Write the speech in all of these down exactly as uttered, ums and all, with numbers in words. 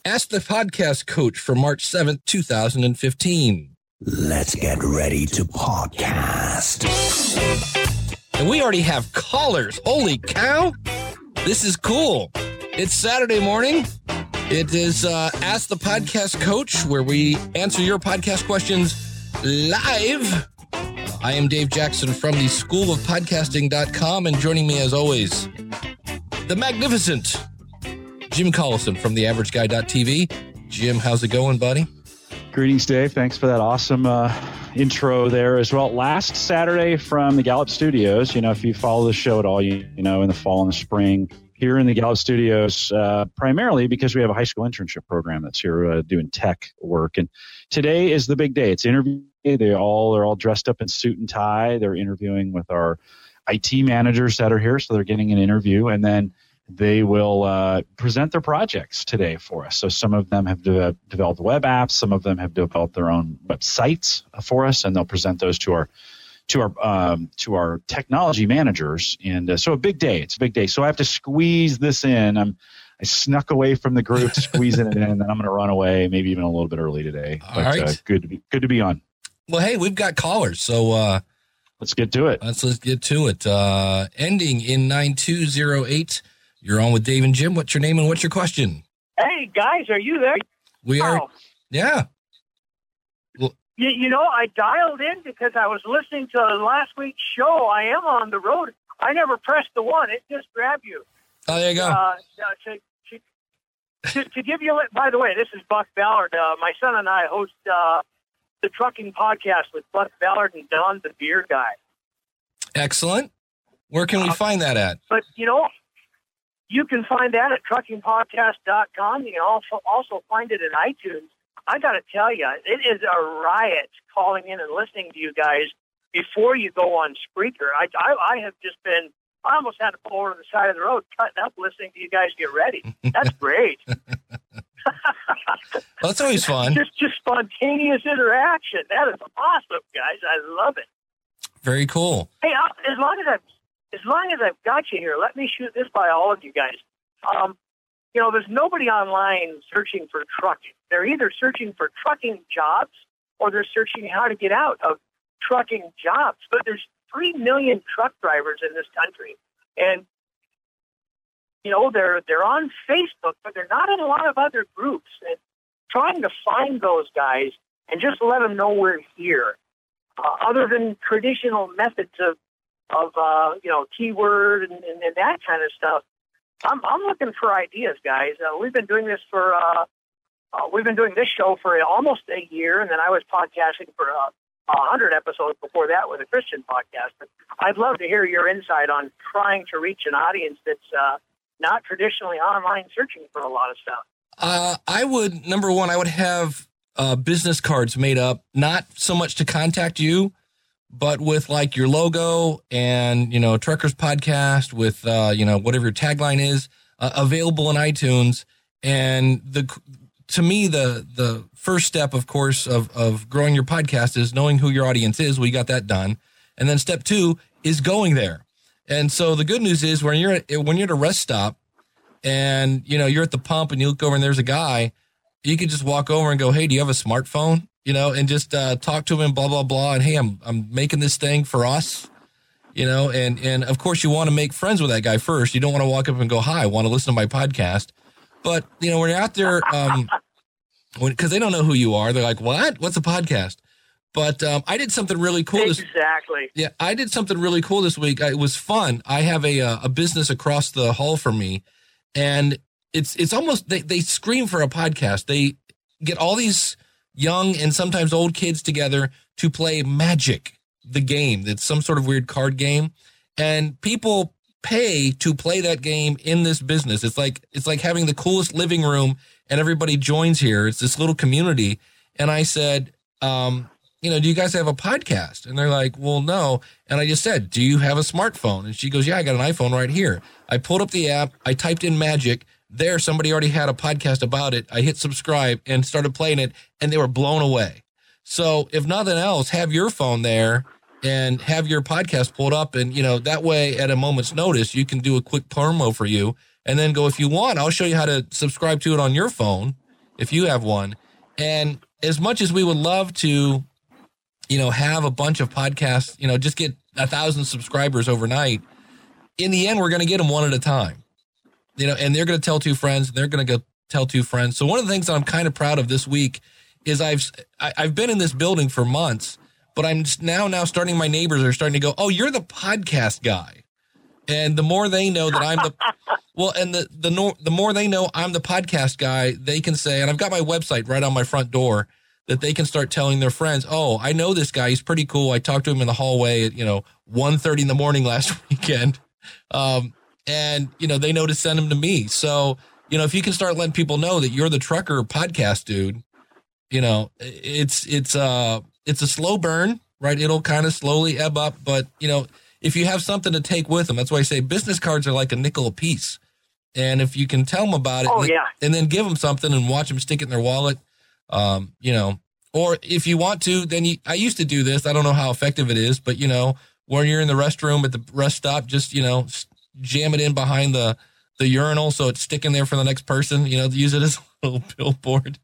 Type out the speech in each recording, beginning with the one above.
Ask the Podcast Coach for March seventh, two thousand fifteen. Let's get ready to podcast. And we already have callers. Holy cow. This is cool. It's Saturday morning. It is uh, Ask the Podcast Coach, where we answer your podcast questions live. I am Dave Jackson from the school of podcasting dot com, and joining me as always, the magnificent Jim Collison from the average guy dot t v. Jim, how's it going, buddy? Greetings, Dave. Thanks for that awesome uh, intro there as well. Last Saturday from the Gallup Studios, you know, if you follow the show at all, you, you know, in the fall and the spring, here in the Gallup Studios, uh, primarily because we have a high school internship program that's here uh, doing tech work. And today is the big day. It's interview day. They all are all dressed up in suit and tie. They're interviewing with our I T managers that are here, so they're getting an interview, and then they will uh, present their projects today for us. So some of them have de- developed web apps, some of them have developed their own websites for us, and they'll present those to our to our um, to our technology managers. And uh, so a big day. It's a big day. So I have to squeeze this in. I'm I snuck away from the group, squeezing it in, and then I'm going to run away, maybe even a little bit early today. All but right. uh, good to be good to be on. Well, hey, we've got callers, so uh, let's get to it. Let's let's get to it. Uh, ending in nine two zero eight. You're on with Dave and Jim. What's your name and what's your question? Hey, guys, are you there? We are. Oh. Yeah. Well, you, you know, I dialed in because I was listening to last week's show. I am on the road. I never pressed the one. It just grabbed you. Oh, there you go. Uh, to, to, to, to give you, by the way, this is Buck Ballard. Uh, my son and I host uh, the trucking podcast with Buck Ballard and Don, the beer guy. Excellent. Where can we uh, find that at? But, you know, you can find that at trucking podcast dot com. You can also also find it in iTunes. I got to tell you, it is a riot calling in and listening to you guys before you go on Spreaker. I, I, I have just been, I almost had to pull over to the side of the road, cutting up, listening to you guys get ready. That's great. Well, that's always fun. Just, just spontaneous interaction. That is awesome, guys. I love it. Very cool. Hey, I, as long as I've As long as I've got you here, let me shoot this by all of you guys. Um, you know, there's nobody online searching for trucking. They're either searching for trucking jobs or they're searching how to get out of trucking jobs. But there's three million truck drivers in this country. And, you know, they're they're on Facebook, but they're not in a lot of other groups. And trying to find those guys and just let them know we're here. Uh, other than traditional methods of of, uh, you know, keyword and, and, and that kind of stuff. I'm, I'm looking for ideas, guys. Uh, we've been doing this for, uh, uh, we've been doing this show for almost a year, and then I was podcasting for uh, one hundred episodes before that with a Christian podcast. But I'd love to hear your insight on trying to reach an audience that's uh, not traditionally online searching for a lot of stuff. Uh, I would, number one, I would have uh, business cards made up, not so much to contact you, but with like your logo and, you know, Truckers Podcast with, uh, you know, whatever your tagline is, uh, available in iTunes. And the, to me, the, the first step, of course, of, of growing your podcast is knowing who your audience is. We got that done. And then step two is going there. And so the good news is when you're at, when you're at a rest stop and, you know, you're at the pump and you look over and there's a guy, you can just walk over and go, hey, do you have a smartphone? You know, and just uh, talk to him and blah, blah, blah. And, hey, I'm I'm making this thing for us, you know, and, and of course, you want to make friends with that guy first. You don't want to walk up and go, hi, I want to listen to my podcast. But, you know, when you're out there, um, because they don't know who you are, they're like, what? What's a podcast? But um, I did something really cool. This, exactly. Yeah, I did something really cool this week. It was fun. I have a a business across the hall from me, and it's it's almost, they, they scream for a podcast. They get all these young and sometimes old kids together to play Magic, the game. It's some sort of weird card game. And people pay to play that game in this business. It's like it's like having the coolest living room and everybody joins here. It's this little community. And I said, um, you know, do you guys have a podcast? And they're like, well, no. And I just said, do you have a smartphone? And she goes, yeah, I got an iPhone right here. I pulled up the app. I typed in Magic. There, somebody already had a podcast about it. I hit subscribe and started playing it, and they were blown away. So if nothing else, have your phone there and have your podcast pulled up. And, you know, that way at a moment's notice, you can do a quick promo for you and then go, if you want, I'll show you how to subscribe to it on your phone. if you have one. And as much as we would love to, you know, have a bunch of podcasts, you know, just get a thousand subscribers overnight, in the end, we're going to get them one at a time, you know, and they're going to tell two friends, and they're going to go tell two friends. So one of the things that I'm kind of proud of this week is I've, I, I've been in this building for months, but I'm now, now starting, my neighbors are starting to go, oh, you're the podcast guy. And the more they know that I'm the, well, and the, the, no, the more they know I'm the podcast guy, they can say, and I've got my website right on my front door, that they can start telling their friends, oh, I know this guy. He's pretty cool. I talked to him in the hallway at, you know, one thirty in the morning last weekend. Um, and, you know, they know to send him to me. So, you know, if you can start letting people know that you're the trucker podcast dude, you know, it's, it's, uh, it's a slow burn, right? It'll kind of slowly ebb up, but, you know, if you have something to take with them, that's why I say business cards are like a nickel a piece. And if you can tell them about it, oh, and, yeah. and then give them something and watch them stick it in their wallet, um, you know, or if you want to, then you, I used to do this. I don't know how effective it is, but, you know, when you're in the restroom at the rest stop, just, you know, jam it in behind the, the urinal so it's sticking there for the next person, you know, use it as a little billboard,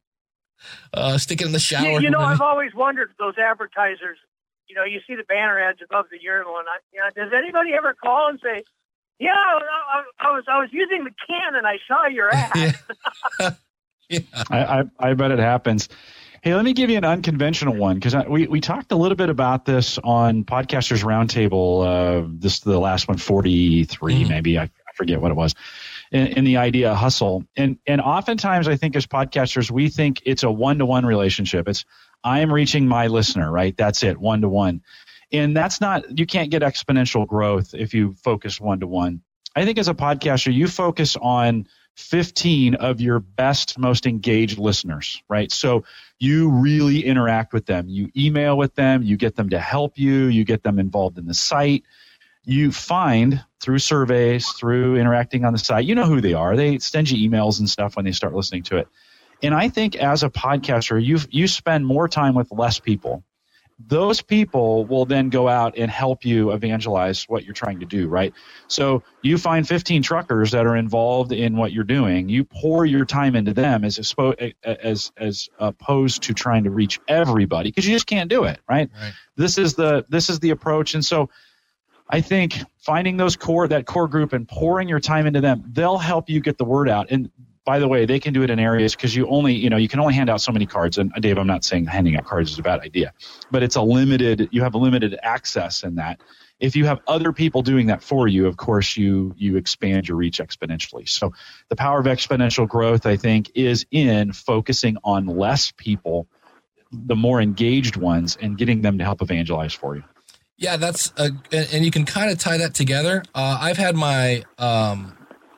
uh, stick it in the shower. You, you know, I've always wondered, those advertisers, you know, you see the banner ads above the urinal, and I, you know, does anybody ever call and say, yeah, I, I was I was using the can and I saw your ad. yeah. yeah. I, I, I bet it happens. Hey, let me give you an unconventional one, because we, we talked a little bit about this on Podcasters Roundtable, uh, this the last one, forty-three, mm. maybe. I, I forget what it was, in, in the idea of hustle. And, and oftentimes I think as podcasters, we think it's a one-to-one relationship. It's I am reaching my listener, right? That's it, one-to-one. And that's not, you can't get exponential growth if you focus one-to-one. I think as a podcaster, you focus on fifteen of your best, most engaged listeners, right? So you really interact with them. You email with them. You get them to help you. You get them involved in the site. You find through surveys, through interacting on the site, you know who they are. They send you emails and stuff when they start listening to it. And I think as a podcaster, you you spend more time with less people. Those people will then go out and help you evangelize what you're trying to do, right? So you find fifteen truckers that are involved in what you're doing. You pour your time into them as as as opposed to trying to reach everybody, because you just can't do it, right? right? This is the this is the approach. And so I think finding those core that core group and pouring your time into them, they'll help you get the word out. And by the way, they can do it in areas because you only, you know, you can only hand out so many cards. And Dave, I'm not saying handing out cards is a bad idea, but it's a limited, you have a limited access in that. If you have other people doing that for you, of course, you you expand your reach exponentially. So the power of exponential growth, I think, is in focusing on less people, the more engaged ones, and getting them to help evangelize for you. Yeah, that's, a, and you can kind of tie that together. Uh, I've had my, um,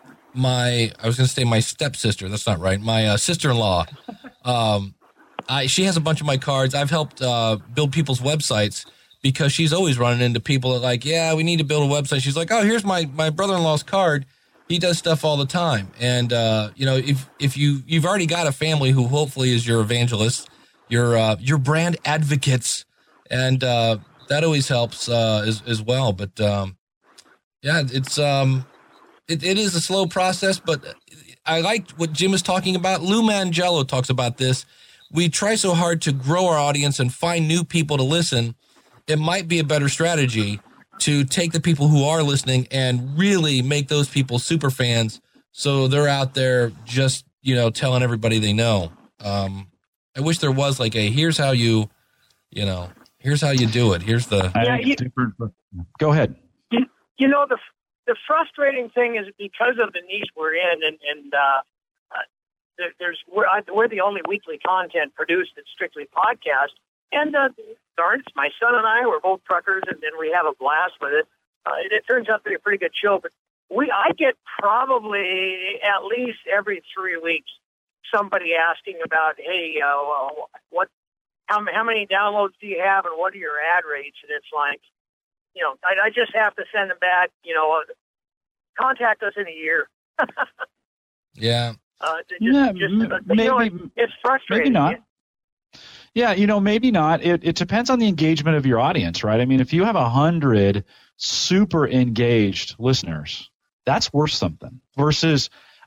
my, I was going to say my stepsister. That's not right. My uh, sister-in-law. Um, I, she has a bunch of my cards. I've helped uh, build people's websites because she's always running into people that like, yeah, we need to build a website. She's like, oh, here's my, my brother-in-law's card. He does stuff all the time. And, uh, you know, if, if you, you've already got a family who hopefully is your evangelist, your, uh, your brand advocates, and uh, that always helps uh, as, as well. But, um, yeah, it's, um, It, it is a slow process, but I like what Jim is talking about. Lou Mangello talks about this. We try so hard to grow our audience and find new people to listen. It might be a better strategy to take the people who are listening and really make those people super fans, so they're out there just, you know, telling everybody they know. Um, I wish there was like a, here's how you, you know, here's how you do it. Here's the. Yeah, you, Go ahead. You, you know, the The frustrating thing is because of the niche we're in, and, and uh, uh, there, there's we're, I, we're the only weekly content produced that's strictly podcast. And uh, darn, my son and I, we're both truckers, and then we have a blast with it. Uh, it, it turns out to be a pretty good show. But we, I get probably at least every three weeks somebody asking about, hey, uh, well, what, how, how many downloads do you have, and what are your ad rates? And it's like, you know, I, I just have to send them back, you know, uh, contact us in a year. yeah. Uh, just, yeah, just, m- uh, maybe, you know, it, it's frustrating. Maybe not. Yeah, you know, maybe not. It, it depends on the engagement of your audience, right? I mean, if you have a hundred super engaged listeners, that's worth something versus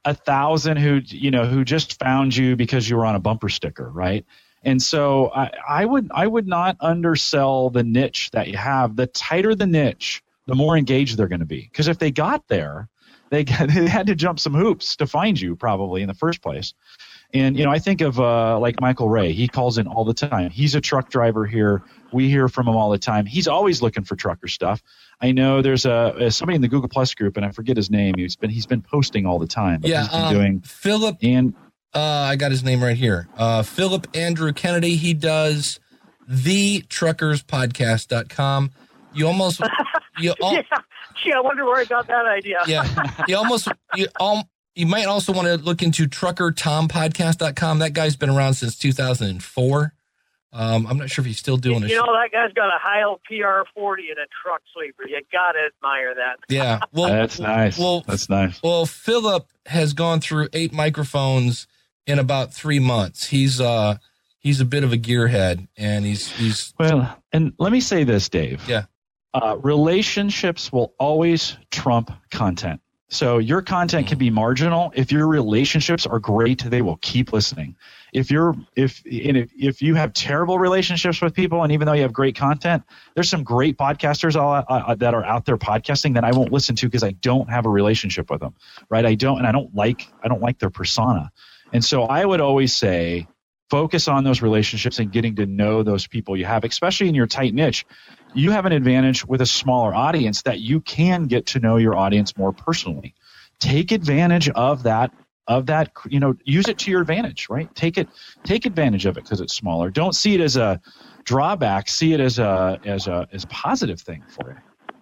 a thousand who, you know, who just found you because you were on a bumper sticker, right? And so I, I would I would not undersell the niche that you have. The tighter the niche, the more engaged they're going to be. Because if they got there, they, got, they had to jump some hoops to find you probably in the first place. And, you know, I think of uh, like Michael Ray. He calls in all the time. He's a truck driver here. We hear from him all the time. He's always looking for trucker stuff. I know there's a, a somebody in the Google Plus group, and I forget his name. He's been he's been posting all the time. But yeah, he's been um, doing Philip. And uh, I got his name right here. Uh, Philip Andrew Kennedy. He does the truckers podcast dot com. You almost you all, yeah, gee, I wonder where I got that idea. yeah, you almost you all. You might also want to look into trucker tom podcast dot com. That guy's been around since two thousand four. Um, I'm not sure if he's still doing it. You know, that guy's got a Heil P R forty and a truck sleeper. You got to admire that. Yeah. Well, that's nice. Well, that's nice. Well, Philip has gone through eight microphones in about three months. He's uh he's a bit of a gearhead, and he's he's well. And let me say this, Dave. Yeah. Uh, relationships will always trump content. So your content can be marginal. If your relationships are great, they will keep listening. If you're if and if, if you have terrible relationships with people, and even though you have great content, there's some great podcasters all, uh, that are out there podcasting that I won't listen to because I don't have a relationship with them, right? I don't, and I don't like I don't like their persona. And so I would always say, focus on those relationships and getting to know those people you have, especially in your tight niche. You have an advantage with a smaller audience that you can get to know your audience more personally. Take advantage of that, of that, you know, use it to your advantage, right? Take it, take advantage of it because it's smaller. Don't see it as a drawback. See it as a, as a, as a positive thing for you.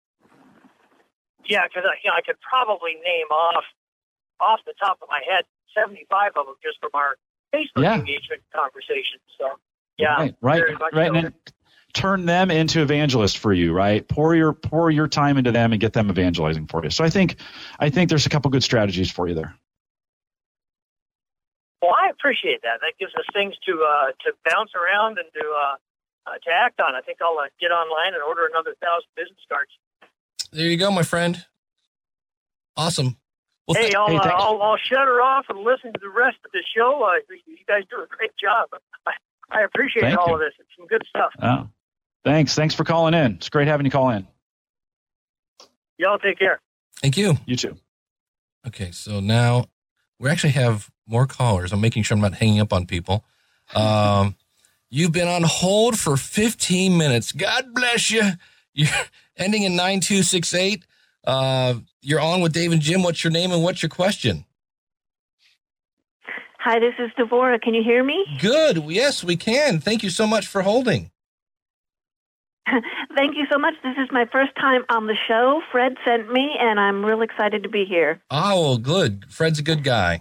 Yeah, because you know, I could probably name off, off the top of my head, seventy-five of them just from our Facebook yeah. engagement conversation. So, yeah, right, right, right. So. And turn them into evangelists for you, right? Pour your pour your time into them and get them evangelizing for you. So I think I think there's a couple good strategies for you there. Well, I appreciate that. That gives us things to uh, to bounce around and to uh, uh, to act on. I think I'll uh, get online and order another thousand business cards. There you go, my friend. Awesome. Well, hey, I'll, hey uh, I'll I'll shut her off and listen to the rest of the show. Uh, you guys do a great job. I, I appreciate Thank all you. of this. It's some good stuff. Oh, thanks. Thanks for calling in. It's great having you call in. Y'all take care. Thank you. You too. Okay, so now we actually have more callers. I'm making sure I'm not hanging up on people. Um, you've been on hold for fifteen minutes. God bless you. You're ending in nine two six eight. Uh, you're on with Dave and Jim. What's your name and what's your question? Hi, this is Devora. Can you hear me? Good. Yes, we can. Thank you so much for holding. Thank you so much. This is my first time on the show. Fred sent me, and I'm real excited to be here. Oh, well, good. Fred's a good guy.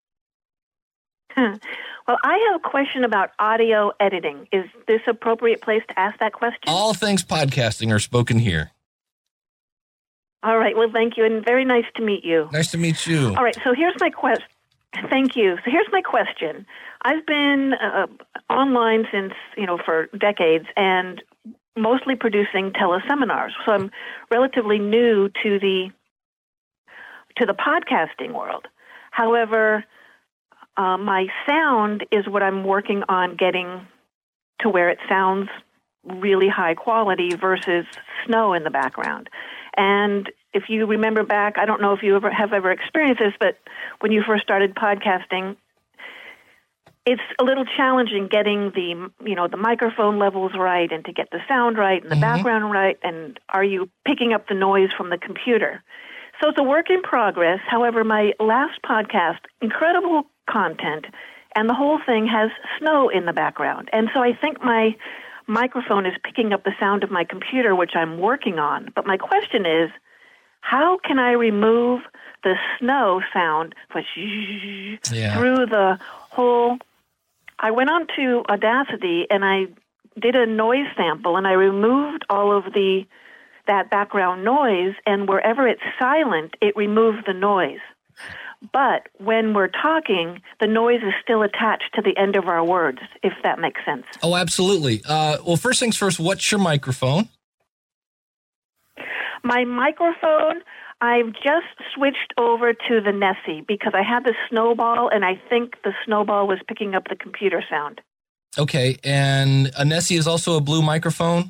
Well, I have a question about audio editing. Is this appropriate place to ask that question? All things podcasting are spoken here. All right. Well, thank you, and very nice to meet you. Nice to meet you. All right. So here's my question. Thank you. So here's my question. I've been uh, online since, you know, for decades and mostly producing teleseminars. So I'm relatively new to the to the podcasting world. However, uh, my sound is what I'm working on getting to where it sounds really high quality versus snow in the background. And if you remember back, I don't know if you ever have ever experienced this, but when you first started podcasting, it's a little challenging getting the, you know, the microphone levels right and to get the sound right and the mm-hmm. background right. And are you picking up the noise from the computer? So it's a work in progress. However, my last podcast, incredible content, and the whole thing has snow in the background. And so I think my microphone is picking up the sound of my computer, which I'm working on. But my question is, how can I remove the snow sound yeah. through the whole? I went on to Audacity and I did a noise sample and I removed all of the that background noise, and wherever it's silent, it removed the noise. But when we're talking, the noise is still attached to the end of our words, if that makes sense. Oh, absolutely. Uh, well, first things first, what's your microphone? My microphone, I've just switched over to the Nessie because I had the Snowball, and I think the Snowball was picking up the computer sound. Okay, and a Nessie is also a Blue microphone?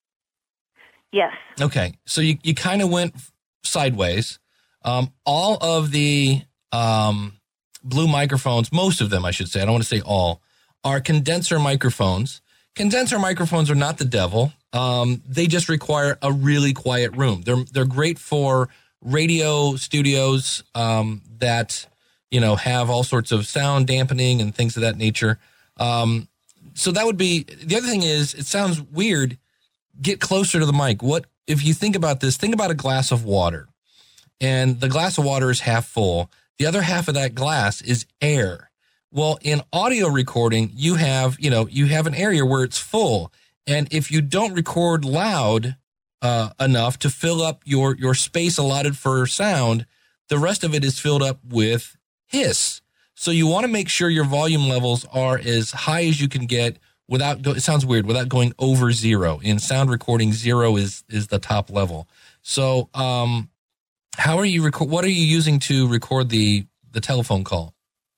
Yes. Okay, so you, you kind of went sideways. Um, all of the um, Blue microphones, most of them, I should say, I don't want to say all, are condenser microphones. Condenser microphones are not the devil. Um, they just require a really quiet room. They're they're great for radio studios um, that, you know, have all sorts of sound dampening and things of that nature. Um, so that would be, the other thing is, it sounds weird. Get closer to the mic. What, if you think about this, think about a glass of water, and the glass of water is half full. The other half of that glass is air. Well, in audio recording, you have, you know, you have an area where it's full. And if you don't record loud uh, enough to fill up your, your space allotted for sound, the rest of it is filled up with hiss. So you want to make sure your volume levels are as high as you can get without, go, it sounds weird, without going over zero. In sound recording, zero is, is the top level. So um, how are you, record? what are you using to record the, the telephone call?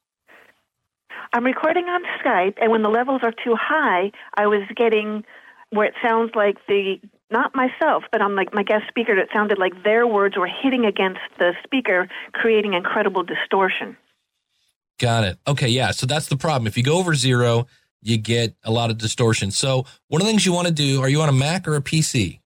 I'm recording on Skype, and when the levels are too high, I was getting where it sounds like the, not myself, but on like my guest speaker, it sounded like their words were hitting against the speaker, creating incredible distortion. Got it. Okay, yeah, so that's the problem. If you go over zero, you get a lot of distortion. So one of the things you want to do, are you on a Mac or a P C?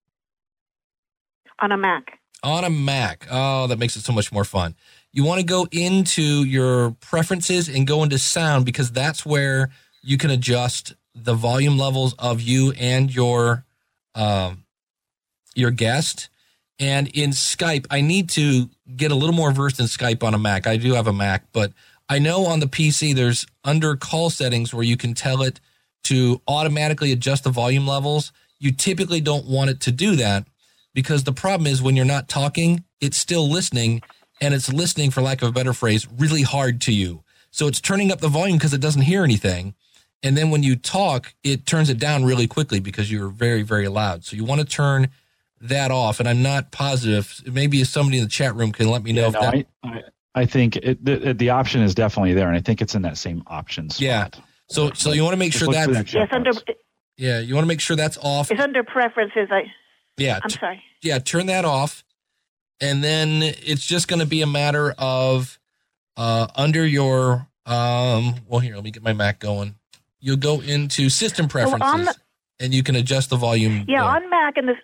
On a Mac. On a Mac. Oh, that makes it so much more fun. You want to go into your preferences and go into sound, because that's where you can adjust the volume levels of you and your um, your guest. And in Skype, I need to get a little more versed in Skype on a Mac. I do have a Mac, but I know on the P C there's under call settings where you can tell it to automatically adjust the volume levels. You typically don't want it to do that, because the problem is when you're not talking, it's still listening. And it's listening, for lack of a better phrase, really hard to you. So it's turning up the volume because it doesn't hear anything. And then when you talk, it turns it down really quickly because you're very, very loud. So you want to turn that off. And I'm not positive. Maybe somebody in the chat room can let me know. Yeah, if no, that... I, I, I think it, the, the option is definitely there. And I think it's in that same option spot. Yeah. So so you want to make Just sure look that, for that Yes, under, yeah, you want to make sure that's off. it's under preferences. I, Yeah. I'm sorry. Yeah, turn that off. And then it's just going to be a matter of uh, under your, um, well, here, let me get my Mac going. You'll go into system preferences, on the, and you can adjust the volume. Yeah, there. on Mac and the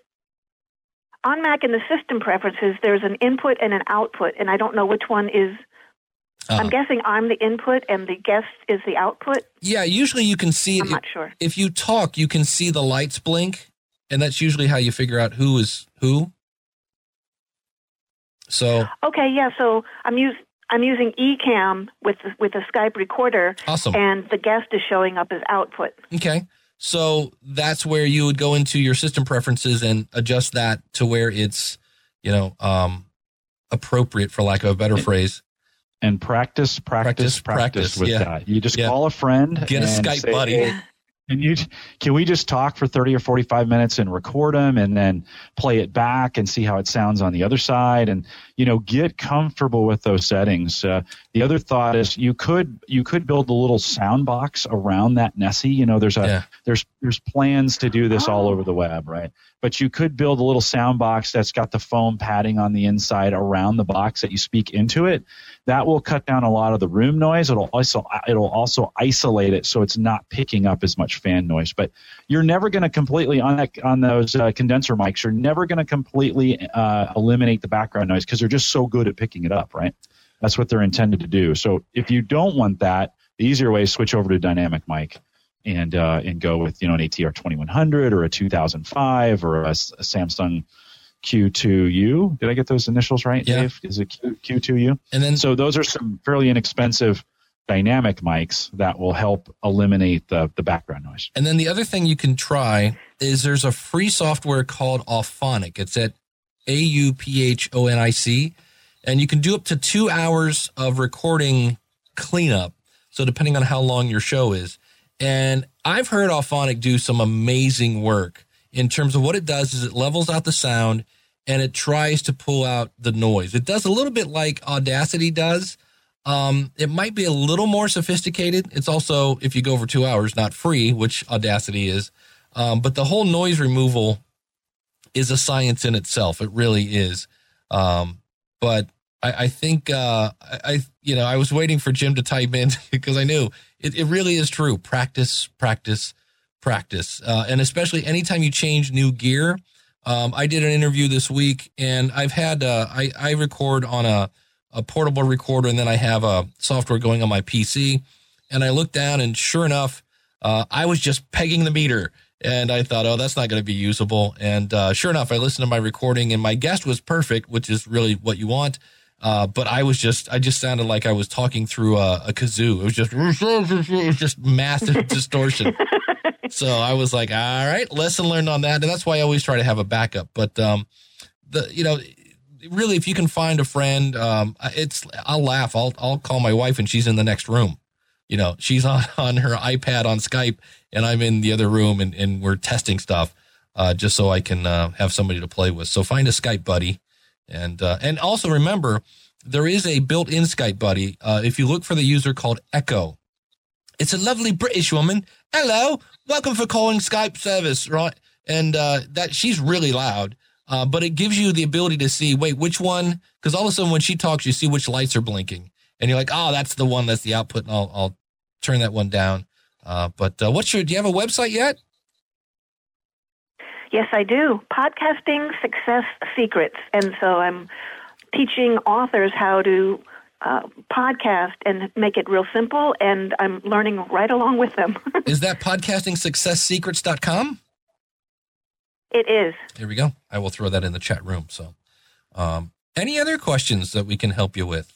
on Mac in the system preferences, there's an input and an output, and I don't know which one is. Uh, I'm guessing I'm the input and the guest is the output. Yeah, usually you can see it. I'm not sure. If you talk, you can see the lights blink, and that's usually how you figure out who is who. So okay, yeah. So I'm use I'm using Ecamm with the, with a Skype recorder. Awesome. And the guest is showing up as output. Okay, so that's where you would go into your system preferences and adjust that to where it's, you know, um, appropriate, for lack of a better phrase. And practice, practice, Practice, practice, practice, with yeah. that. You just Yeah. call a friend. Get a and Skype say, buddy. "Hey, Can you can we just talk for thirty or forty-five minutes and record them and then play it back and see how it sounds on the other side, and you know get comfortable with those settings. Uh, the other thought is you could you could build a little sound box around that Nessie. You know there's a Yeah. there's there's plans to do this Oh. all over the web, right? But you could build a little sound box that's got the foam padding on the inside around the box that you speak into it. That will cut down a lot of the room noise. It'll also it'll also isolate it so it's not picking up as much fan noise. But you're never going to completely on that on those uh, condenser mics. You're never going to completely uh, eliminate the background noise because they're just so good at picking it up, right? That's what they're intended to do. So if you don't want that, the easier way is switch over to dynamic mic and uh, and go with you know an A T R twenty-one hundred or a two thousand five or a, a Samsung Q two U. Did I get those initials right, Yeah. Dave? Is it Q, Q2U? And then So those are some fairly inexpensive dynamic mics that will help eliminate the, the background noise. And then the other thing you can try is there's a free software called Auphonic. It's at A U P H O N I C. And you can do up to two hours of recording cleanup. So depending on how long your show is. And I've heard Auphonic do some amazing work in terms of what it does is it levels out the sound. and it tries to pull out the noise. It does a little bit like Audacity does. Um, it might be a little more sophisticated. It's also, if you go over two hours, not free, which Audacity is. Um, but the whole noise removal is a science in itself. It really is. Um, but I, I think, uh, I, I, you know, I was waiting for Jim to type in because I knew it, it really is true. Practice, practice, practice. Uh, and especially anytime you change new gear. Um, I did an interview this week, and I've had, uh, I, I record on a, a portable recorder, and then I have a software going on my P C. And I looked down, and sure enough, uh, I was just pegging the meter. And I thought, oh, that's not going to be usable. And uh, sure enough, I listened to my recording, and my guest was perfect, which is really what you want. Uh, but I was just, I just sounded like I was talking through a, a kazoo. It was just, it was just massive distortion. So I was like, all right, lesson learned on that. And that's why I always try to have a backup. But, um, the, you know, really, if you can find a friend, um, it's, I'll laugh. I'll, I'll call my wife and she's in the next room. You know, she's on, on her iPad on Skype and I'm in the other room and, and we're testing stuff, uh, just so I can, uh, have somebody to play with. So find a Skype buddy. And, uh, and also remember, there is a built-in Skype buddy. Uh, if you look for the user called Echo, it's a lovely British woman. Hello, welcome for calling Skype service, right? And uh, that she's really loud, uh, but it gives you the ability to see, wait, which one? Because all of a sudden when she talks, you see which lights are blinking. And you're like, oh, that's the one, that's the output, and I'll, I'll turn that one down. Uh, but uh, what's your, do you have a website yet? Yes, I do. Podcasting Success Secrets. And so I'm teaching authors how to Uh, podcast and make it real simple, and I'm learning right along with them. Is that podcasting success secrets dot com? It is. Here we go. I will throw that in the chat room. So, um, any other questions that we can help you with?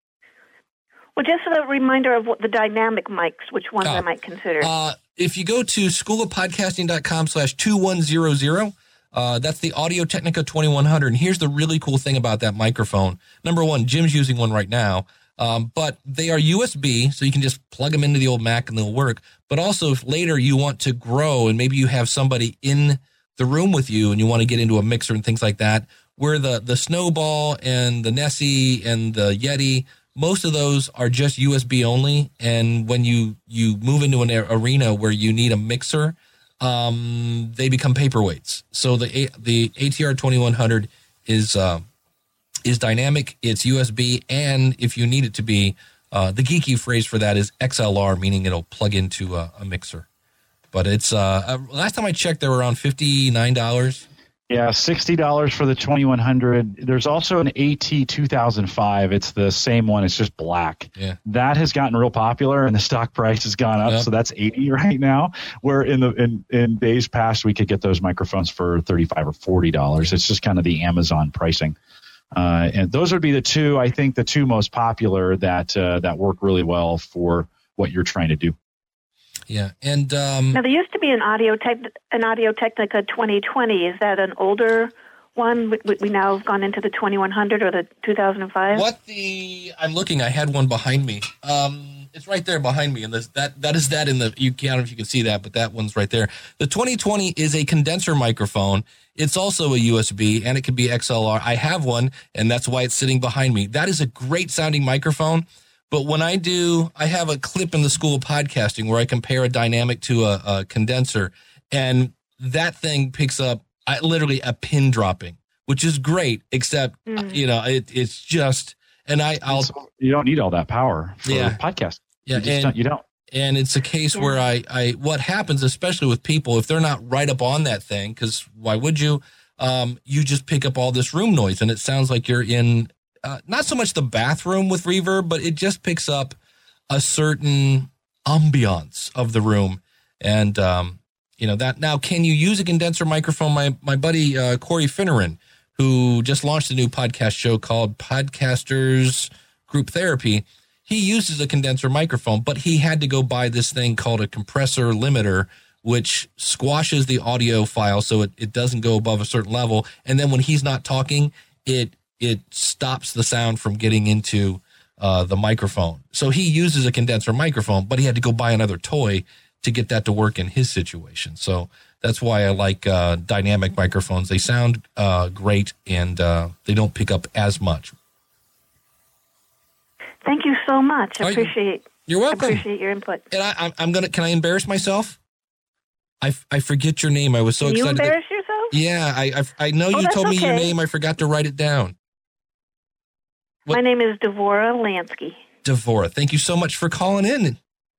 Well, just a reminder of what the dynamic mics, which ones uh, I might consider. Uh, if you go to school of podcasting dot com slash two one zero zero, Uh, that's the Audio Technica twenty-one hundred. And here's the really cool thing about that microphone. Number one, Jim's using one right now, um, but they are U S B, so you can just plug them into the old Mac and they'll work. But also, if later you want to grow and maybe you have somebody in the room with you and you want to get into a mixer and things like that, where the, the Snowball and the Nessie and the Yeti, most of those are just U S B only. And when you, you move into an arena where you need a mixer, um, they become paperweights. So the, the A T R twenty-one hundred is, uh, is dynamic. It's U S B. And if you need it to be, uh, the geeky phrase for that is X L R, meaning it'll plug into a, a mixer. But it's, uh, last time I checked, they were around fifty-nine dollars. Yeah, sixty dollars for the twenty-one hundred. There's also an AT two thousand five. It's the same one. It's just black. Yeah. That has gotten real popular, and the stock price has gone up. Yep. So that's eighty right now. Where in the in, in days past, we could get those microphones for thirty-five or forty dollars. It's just kind of the Amazon pricing. Uh, and those would be the two, I think, the two most popular that uh, that work really well for what you're trying to do. Yeah, and um, now there used to be an Audio Tech, an Audio Technica twenty twenty. Is that an older one? We, we now have gone into the twenty-one hundred or the two thousand five. What the? I'm looking. I had one behind me. Um, it's right there behind me, and this, that that is that in the. You can't, I don't know if you can see that, but that one's right there. The twenty twenty is a condenser microphone. It's also a U S B, and it can be X L R. I have one, and that's why it's sitting behind me. That is a great sounding microphone. But when I do, I have a clip in the School of Podcasting where I compare a dynamic to a, a condenser, and that thing picks up I, literally a pin dropping, which is great, except, mm. you know, it, it's just, and I, I'll. So you don't need all that power for yeah. podcast. Yeah. You, just and, don't, you don't. And it's a case yeah. where I, I, what happens, especially with people, if they're not right up on that thing, because why would you? Um, you just pick up all this room noise, and it sounds like you're in. Uh, not so much the bathroom with reverb, but it just picks up a certain ambiance of the room. And, um, you know, that now, can you use a condenser microphone? My, my buddy, uh, Corey Finneran, who just launched a new podcast show called Podcasters Group Therapy. He uses a condenser microphone, but he had to go buy this thing called a compressor limiter, which squashes the audio file so it, it doesn't go above a certain level. And then when he's not talking, it, it stops the sound from getting into uh, the microphone. So he uses a condenser microphone, but he had to go buy another toy to get that to work in his situation. So That's why I like uh, dynamic microphones. They sound uh, great, and uh, they don't pick up as much. Thank you so much. I Oh, appreciate. You're welcome. I appreciate your input. And I, I'm, I'm gonna. Can I embarrass myself? I, f- I forget your name. I was so Can you excited. that- embarrass yourself? yeah, I I, I know Oh, you that's told me your okay. name. I forgot to write it down. What- My name is Devora Lansky. Devora, thank you so much for calling in.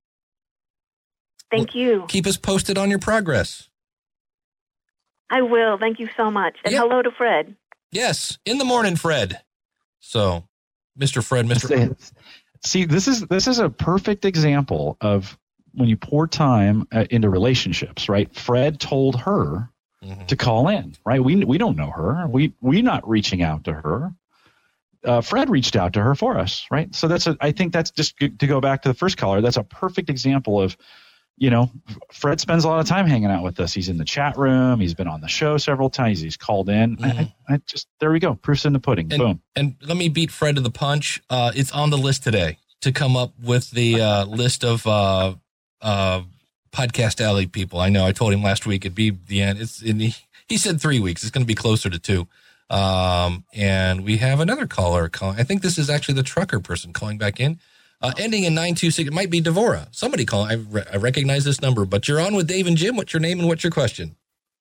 Thank you. Keep us posted on your progress. I will. Thank you so much. And Yeah. hello to Fred. Yes, in the morning, Fred. So, Mister Fred, Mister See, this is this is a perfect example of when you pour time uh, into relationships, right? Fred told her Mhm. to call in, right? We we don't know her. We we not reaching out to her. Uh, Fred reached out to her for us, right? So that's a, I think that's just good to go back to the first caller. That's a perfect example of, you know, Fred spends a lot of time hanging out with us. He's in the chat room. He's been on the show several times. He's called in. I, I, I just there we go. Proof's in the pudding. And, Boom. and let me beat Fred to the punch. Uh, it's on the list today to come up with the uh, list of uh, uh, Podcast Alley people. I know I told him last week it'd be the end. It's in the, he said three weeks. It's going to be closer to two. Um, and we have another caller calling. I think this is actually the trucker person calling back in. Uh, ending in nine two six. It might be Devora. Somebody calling. I, re- I recognize this number, but you're on with Dave and Jim. What's your name and what's your question?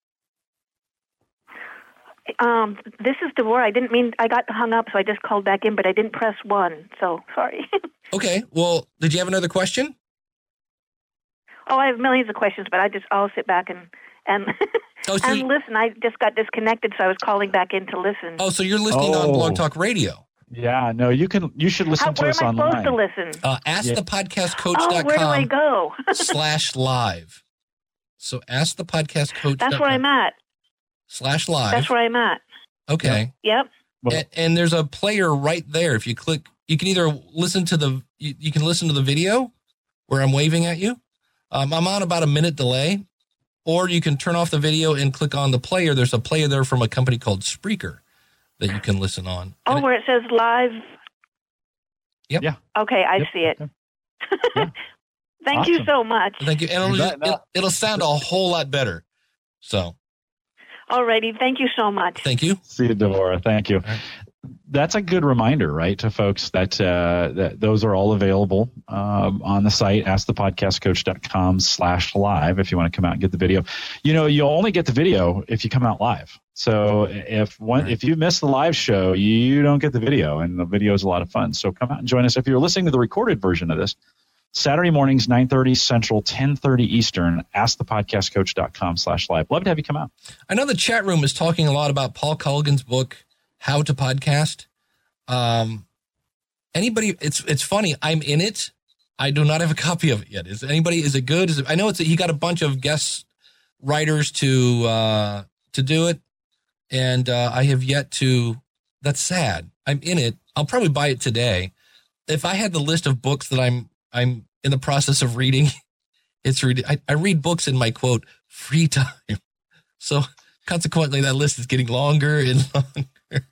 Um, this is Devora. I didn't mean I got hung up, so I just called back in, but I didn't press one. So sorry. Okay. Well, did you have another question? Oh, I have millions of questions, but I just I'll sit back and and Oh, so and you- listen. I just got disconnected, so I was calling back in to listen. Oh, so you're listening on Oh. Blog Talk Radio. Yeah, no, you can. You should listen How, to where us am I online. supposed to listen? Uh, ask Yeah. the podcast coach Oh, dot where do I com go? slash live. So ask the podcast coach. That's where I'm at. Slash live. That's where I'm at. Okay. Yep. Well- and, and there's a player right there. If you click, you can either listen to the, you, you can listen to the video where I'm waving at you. Um, I'm on about a minute delay, or you can turn off the video and click on the player. There's a player there from a company called Spreaker that you can listen on. Oh, And it- where it says live. Yep. Yeah. Okay, I Yep. see it. Yeah. Thank you Awesome. so much. thank you. And it'll, You just, bet. No. it'll, it'll sound a whole lot better. So Alrighty, thank you so much. thank you. See you, Devora. Thank you. right. That's a good reminder, right, to folks that uh, that those are all available um, on the site, ask the podcast coach dot com slash live if you want to come out and get the video. You know, you only get the video if you come out live. So if one, Right. if you miss the live show, you don't get the video, and the video is a lot of fun. So come out and join us. If you're listening to the recorded version of this, Saturday mornings, nine thirty Central, ten thirty Eastern, ask the podcast coach dot com slash live. Love to have you come out. I know the chat room is talking a lot about Paul Colligan's book, How to Podcast. Um, anybody, it's it's funny. I'm in it. I do not have a copy of it yet. Is anybody? Is it good? Is it? I know it's. He got a bunch of guest writers to uh, to do it, and uh, I have yet to. That's sad. I'm in it. I'll probably buy it today. If I had the list of books that I'm I'm in the process of reading, it's read. I, I read books in my quote free time. So consequently, that list is getting longer and longer.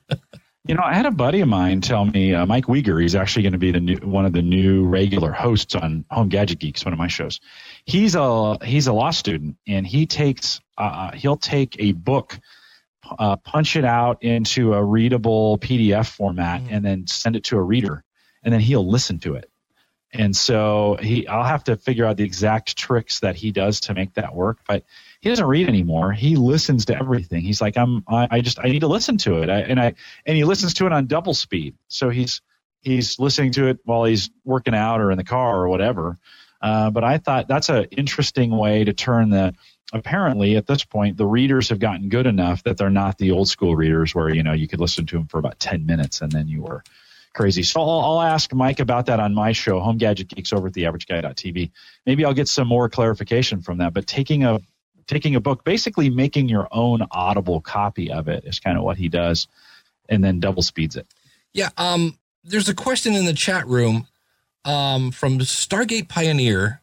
You know, I had a buddy of mine tell me, uh, Mike Uyghur, he's actually going to be the new, one of the new regular hosts on Home Gadget Geeks, one of my shows. He's a he's a law student, and he takes uh, he'll take a book, uh, punch it out into a readable P D F format, Mhm. and then send it to a reader, and then he'll listen to it. And so he, I'll have to figure out the exact tricks that he does to make that work. But he doesn't read anymore. He listens to everything. He's like, I'm, I, I just, I need to listen to it. I, and I, and he listens to it on double speed. So he's, he's listening to it while he's working out or in the car or whatever. Uh, but I thought that's an interesting way to turn the, apparently at this point, the readers have gotten good enough that they're not the old school readers where, you know, you could listen to them for about ten minutes and then you were crazy. So I'll, I'll ask Mike about that on my show, Home Gadget Geeks, over at the average guy dot t v. Maybe I'll get some more clarification from that. But taking a taking a book, basically making your own Audible copy of it is kind of what he does, and then double speeds it. Yeah. Um. There's a question in the chat room, um, from Stargate Pioneer,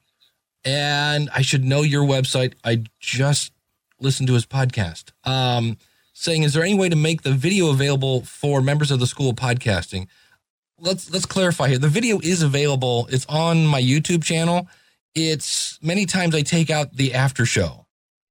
and I should know your website. I just listened to his podcast. Um, saying, is there any way to make the video available for members of the School of Podcasting? Let's let's clarify here. The video is available. It's on my YouTube channel. It's many times I take out the after show.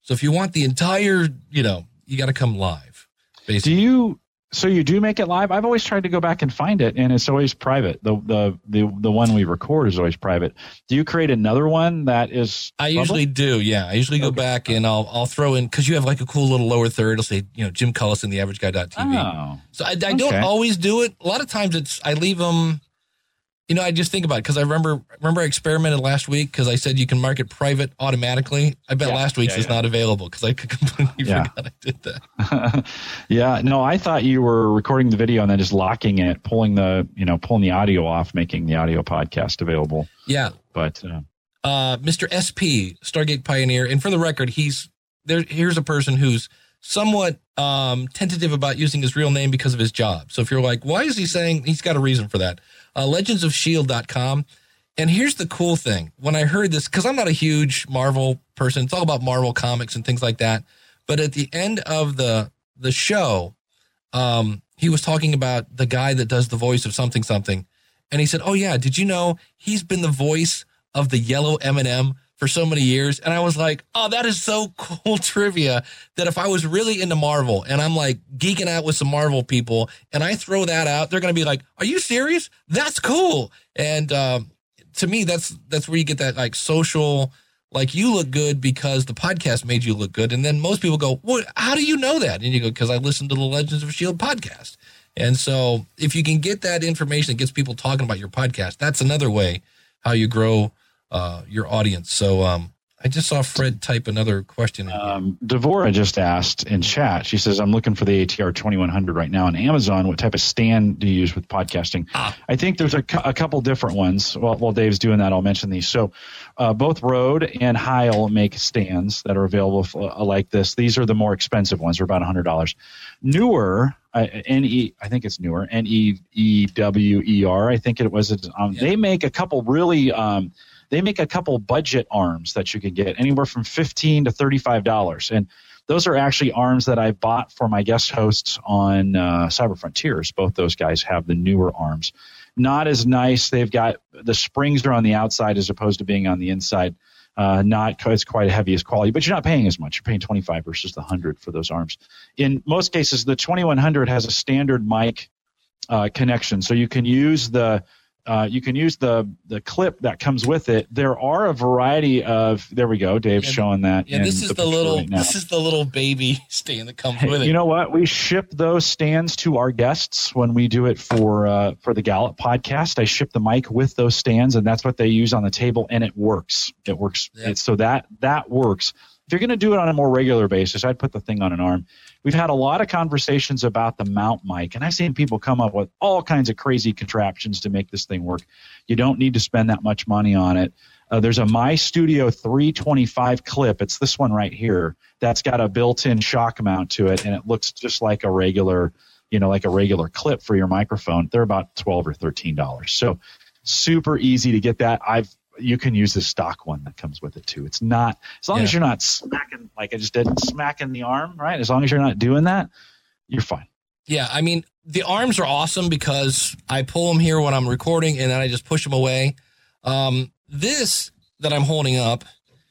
So if you want the entire, you know, you got to come live. Basically. Do you? So you do make it live? I've always tried to go back and find it, and it's always private. The the the the one we record is always private. Do you create another one that is? I public? usually do. Yeah, I usually go okay. back and I'll I'll throw in because you have like a cool little lower third. It'll say you know Jim Cullison, the average guy dot T V. Oh, so I, I don't okay. always do it. A lot of times it's I leave them. You know, I just think about it because I remember remember I experimented last week because I said you can mark it private automatically. I bet yeah, last week's yeah, is yeah. not available because I completely yeah. forgot I did that. yeah, no, I thought you were recording the video and then just locking it, pulling the you know pulling the audio off, making the audio podcast available. Yeah, but uh, uh, Mister S P, Stargate Pioneer, and for the record, he's there. Here's a person who's somewhat um, tentative about using his real name because of his job. So if you're like, why is he saying he's got a reason for that? Uh, legends of S H I E L D dot com. And here's the cool thing. When I heard this, because I'm not a huge Marvel person, it's all about Marvel comics and things like that. But at the end of the the show, um, he was talking about the guy that does the voice of something something. And he said, oh, yeah, did you know he's been the voice of the yellow M and M for so many years? And I was like, oh, that is so cool trivia that if I was really into Marvel and I'm like geeking out with some Marvel people and I throw that out, they're going to be like, are you serious? That's cool. And um, to me, that's that's where you get that like social, like you look good because the podcast made you look good. And then most people go, well, how do you know that? And you go, because I listened to the Legends of S H I E L D podcast. And so if you can get that information that gets people talking about your podcast, that's another way how you grow Uh, your audience. So um, I just saw Fred type another question. Um, Devora just asked in chat. She says, I'm looking for the A T R twenty-one hundred right now on Amazon. What type of stand do you use with podcasting? Ah. I think there's a, a couple different ones. Well, while Dave's doing that, I'll mention these. So uh, both Rode and Heil make stands that are available for, uh, like this. These are the more expensive ones. They're about one hundred dollars. Newer, uh, N E, I think it's Newer, N E E W E R, I think it was. Um, yeah. They make a couple really um, – They make a couple budget arms that you can get anywhere from fifteen to thirty-five dollars. And those are actually arms that I bought for my guest hosts on uh, Cyber Frontiers. Both those guys have the newer arms. Not as nice. They've got the springs are on the outside as opposed to being on the inside. Uh, not as quite heavy as quality, but you're not paying as much. You're paying twenty-five versus the one hundred for those arms. In most cases, the twenty-one hundred has a standard mic uh, connection. So you can use the Uh, you can use the the clip that comes with it. There are a variety of. There we go. Dave's yeah, showing that. Yeah, this is the, the little. Right this is the little baby stand that comes with it. You know what? We ship those stands to our guests when we do it for uh, for the Gallup podcast. I ship the mic with those stands, and that's what they use on the table, and it works. It works. Yep. It, so that that works. If you're going to do it on a more regular basis, I'd put the thing on an arm. We've had a lot of conversations about the mount mic, and I've seen people come up with all kinds of crazy contraptions to make this thing work. You don't need to spend that much money on it. Uh, there's a My Studio three twenty-five clip. It's this one right here that's got a built-in shock mount to it, and it looks just like a regular, you know, like a regular clip for your microphone. They're about twelve or thirteen dollars. So super easy to get that. I've You can use the stock one that comes with it too. It's not, as long yeah. as you're not smacking, like I just did, smacking the arm, right? As long as you're not doing that, you're fine. Yeah, I mean, the arms are awesome because I pull them here when I'm recording and then I just push them away. Um, this that I'm holding up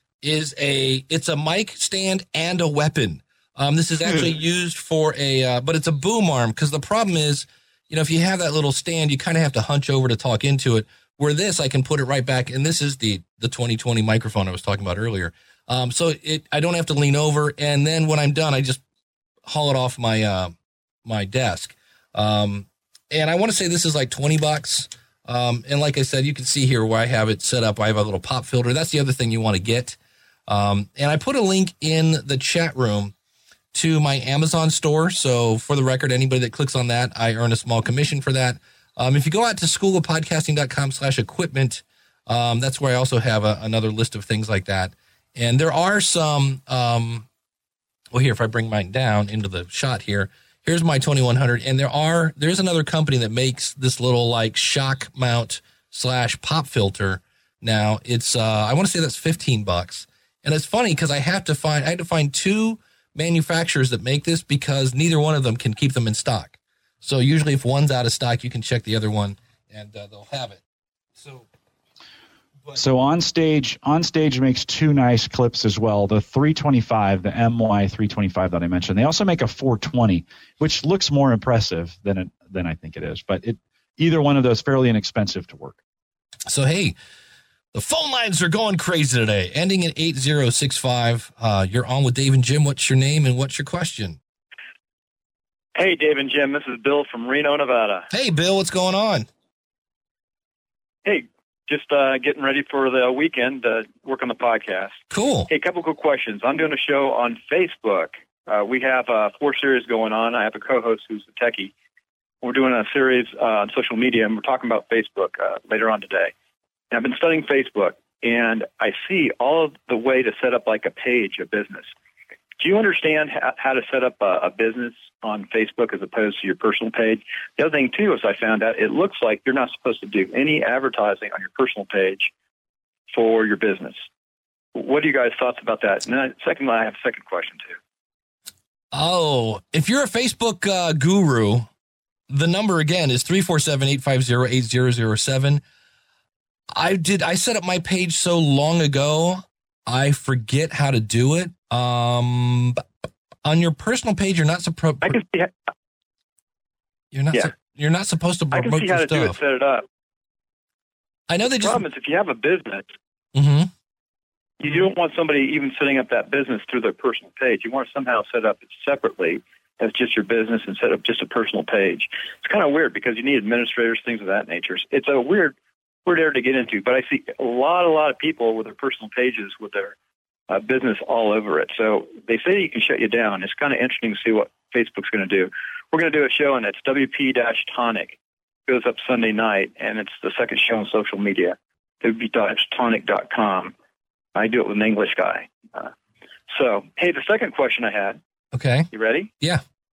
is a, it's a mic stand and a weapon. Um, this is actually used for a, uh, but it's a boom arm because the problem is, you know, if you have that little stand, you kind of have to hunch over to talk into it. Where this, I can put it right back, and this is the the twenty twenty microphone I was talking about earlier. Um, so it I don't have to lean over, and then when I'm done, I just haul it off my uh, my desk. Um, and I want to say this is like twenty bucks. Um, and like I said, you can see here where I have it set up. I have a little pop filter. That's the other thing you want to get. Um, and I put a link in the chat room to my Amazon store. So for the record, anybody that clicks on that, I earn a small commission for that. Um, if you go out to school of podcasting dot com slash equipment, um, that's where I also have a, another list of things like that. And there are some, um, well, here, if I bring mine down into the shot here, here's my twenty-one hundred. And there are, there's another company that makes this little like shock mount slash pop filter. Now it's, uh, I want to say that's fifteen bucks. And it's funny because I have to find, I had to find two manufacturers that make this because neither one of them can keep them in stock. So usually if one's out of stock, you can check the other one and uh, they'll have it. So, So on stage, on stage makes two nice clips as well. The three twenty-five, the M Y three twenty-five that I mentioned. They also make a four twenty, which looks more impressive than it, than I think it is. But it either one of those fairly inexpensive to work. So hey, the phone lines are going crazy today. Ending at eight zero six five. Uh, you're on with Dave and Jim. What's your name and what's your question? Hey, Dave and Jim. This is Bill from Reno, Nevada. Hey, Bill. What's going on? Hey. Just uh, getting ready for the weekend to work on the podcast. Cool. Hey, a couple quick questions. I'm doing a show on Facebook. Uh, we have uh, four series going on. I have a co-host who's a techie. We're doing a series uh, on social media, and we're talking about Facebook uh, later on today. And I've been studying Facebook, and I see all of the way to set up like a page, a business. Do you understand how, how to set up a, a business on Facebook as opposed to your personal page? The other thing, too, is I found out it looks like you're not supposed to do any advertising on your personal page for your business. What are you guys' thoughts about that? And then, secondly, I have a second question, too. Oh, if you're a Facebook uh, guru, the number again is three four seven, eight five zero, eight zero zero seven. I did. I set up my page so long ago, I forget how to do it. Um, on your personal page, you're not supposed. I can see. How, you're not. Yeah. Su- you're not supposed to promote I can see how your to stuff. do it, set it up. I know they the just. problem is if you have a business, Mm-hmm. you don't want somebody even setting up that business through their personal page. You want to somehow set up it separately as just your business and set up just a personal page. It's kind of weird because you need administrators, things of that nature. It's a weird, weird area to get into. But I see a lot, a lot of people with their personal pages with their uh, business all over it. So they say you can shut you down. It's kind of interesting to see what Facebook's going to do. We're going to do a show, and it's W P Tonic. It goes up Sunday night, and it's the second show on social media, W P tonic dot com. I do it with an English guy. Uh, so, hey, the second question I had. Okay. You ready? Yeah.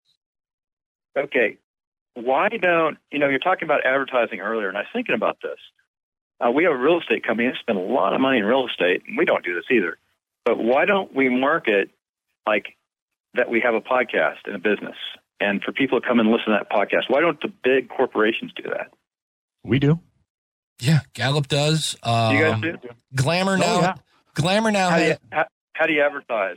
Okay. Why don't, you know, you're talking about advertising earlier, and I was thinking about this. Uh, we have a real estate company that spend a lot of money in real estate, and we don't do this either. But why don't we market like that we have a podcast and a business? And for people to come and listen to that podcast, why don't the big corporations do that? We do. Yeah. Gallup does. Um, Do you guys do? Glamour now. Oh, yeah. Glamour now. How do, has, you, how, how do you advertise?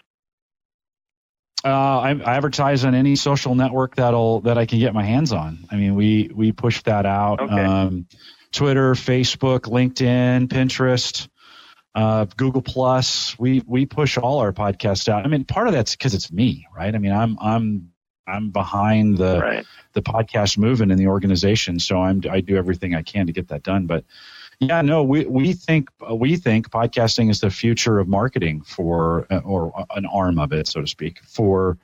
Uh, I, I advertise on any social network that'll that I can get my hands on. I mean, we we push that out. Okay. Um, Twitter, Facebook, LinkedIn, Pinterest, uh, Google Plus. We we push all our podcasts out. I mean, part of that's because it's me, right? I mean, I'm I'm I'm behind the Right. the podcast movement in the organization, so I'm I do everything I can to get that done. But yeah, no, we we think we think podcasting is the future of marketing for, or an arm of it, so to speak, for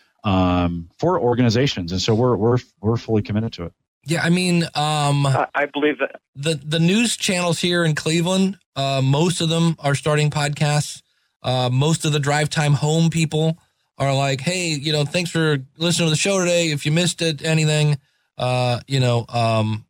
um, for organizations, and so we're we're we're fully committed to it. yeah. I mean, um, I, I believe that. the the news channels here in Cleveland, uh, most of them are starting podcasts. Uh, most of the drive time home people are like, hey, you know, thanks for listening to the show today. If you missed it, anything, uh, you know, um,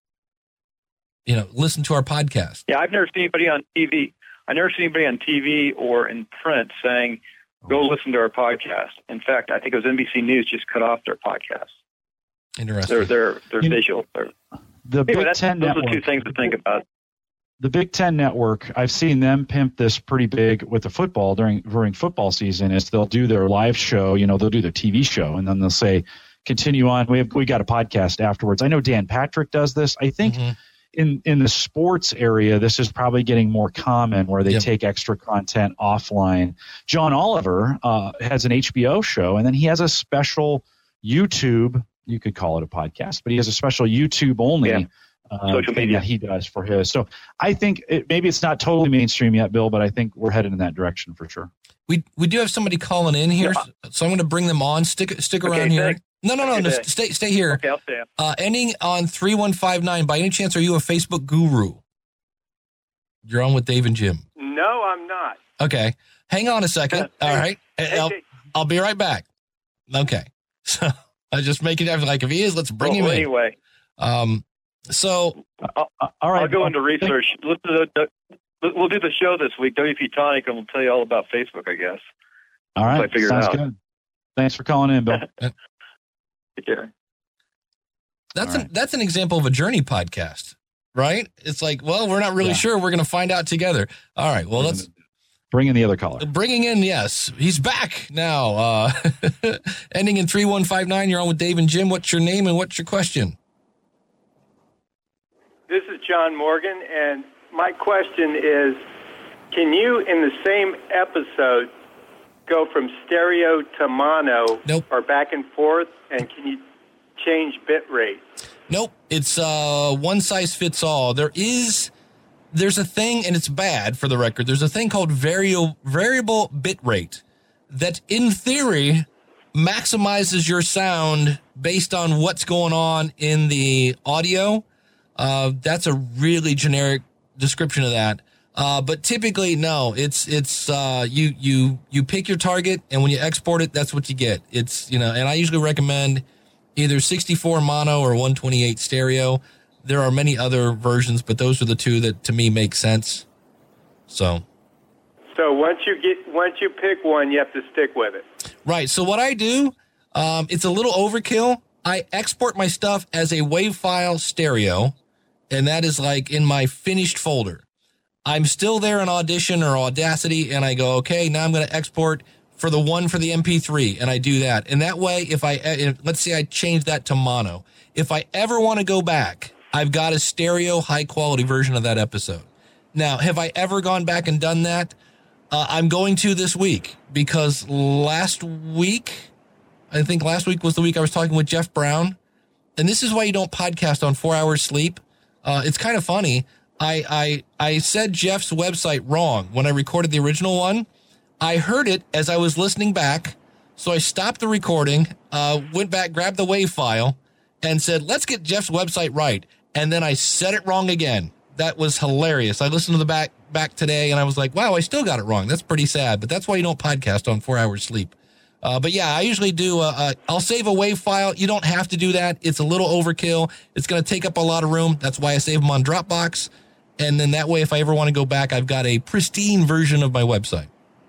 you know, listen to our podcast. Yeah, I've never seen anybody on T V. I've never seen anybody on T V or in print saying, go listen to our podcast. In fact, I think it was N B C News just cut off their podcast. Interesting. They're, they're, they're You- visual. They're, The anyway, Big that's, Ten those network. are two things to think about. The Big Ten Network, I've seen them pimp this pretty big with the football during during football season. Is they'll do their live show, you know, they'll do their T V show, and then they'll say, "Continue on. We have we got a podcast afterwards." I know Dan Patrick does this. I think Mhm. in in the sports area, this is probably getting more common where they Yep. take extra content offline. John Oliver uh, has an H B O show, and then he has a special YouTube. You could call it a podcast, but he has a special YouTube only. Yeah. Uh, Social thing media. that he does for his. So I think it, maybe it's not totally mainstream yet, Bill, but I think we're headed in that direction for sure. We we do have somebody calling in here, so I'm going to bring them on. Stick stick Okay, around here. thanks. No, no, no, Okay, no. thanks. Stay stay here. Okay, I'll stay up. Uh, ending on three one five nine. By any chance, are you a Facebook guru? You're on with Dave and Jim. No, I'm not. Okay, hang on a second. Hey, All right, Hey, I'll, hey, I'll be right back. Okay, so I just make it like if he is, let's bring Well, him in. anyway, Um, so I'll, Uh, all right. I'll go Bill. into research. Listen to the, the, we'll do the show this week. W P Tonic, and we'll tell you all about Facebook, I guess. All right. I figured Sounds out. good. Thanks for calling in, Bill. Take care. that's All an right. that's an example of a journey podcast. right? It's like, well, we're not really Yeah. sure. We're going to find out together. All right. Well, let's bring in the other caller. bringing in. Yes, he's back now. Uh, ending in three one five nine. You're on with Dave and Jim. What's your name and what's your question? This is John Morgan, and my question is, can you, in the same episode, go from stereo to mono Nope. or back and forth, and can you change bit rate? Nope. It's uh, one size fits all. There is, there's a thing, and it's bad for the record. There's a thing called variable variable bit rate that, in theory, maximizes your sound based on what's going on in the audio. Uh, that's a really generic description of that. Uh, but typically, no, it's, it's, uh, you, you, you pick your target, and when you export it, that's what you get. It's, you know, and I usually recommend either sixty-four mono or one twenty-eight stereo. There are many other versions, but those are the two that to me make sense. So, So once you get, once you pick one, you have to stick with it. right. So what I do, um, it's a little overkill. I export my stuff as a WAV file stereo, and that is like in my finished folder. I'm still there in Audition or Audacity, and I go, okay, now I'm going to export for the one for the M P three, and I do that. And that way, if I, if, let's say I change that to mono, if I ever want to go back, I've got a stereo high quality version of that episode. Now, have I ever gone back and done that? Uh, I'm going to this week, because last week, I think last week was the week I was talking with Jeff Brown, and this is why you don't podcast on four hours sleep. Uh, it's kind of funny. I, I, I said Jeff's website wrong when I recorded the original one. I heard it as I was listening back, so I stopped the recording, uh, went back, grabbed the WAV file, and said, let's get Jeff's website right. And then I said it wrong again. That was hilarious. I listened to the back back today, and I was like, wow, I still got it wrong. That's pretty sad, but that's why you don't podcast on four hours sleep. Uh, but yeah, I usually do, uh, uh, I'll save a WAV file. You don't have to do that. It's a little overkill. It's going to take up a lot of room. That's why I save them on Dropbox. And then that way, if I ever want to go back, I've got a pristine version of my website.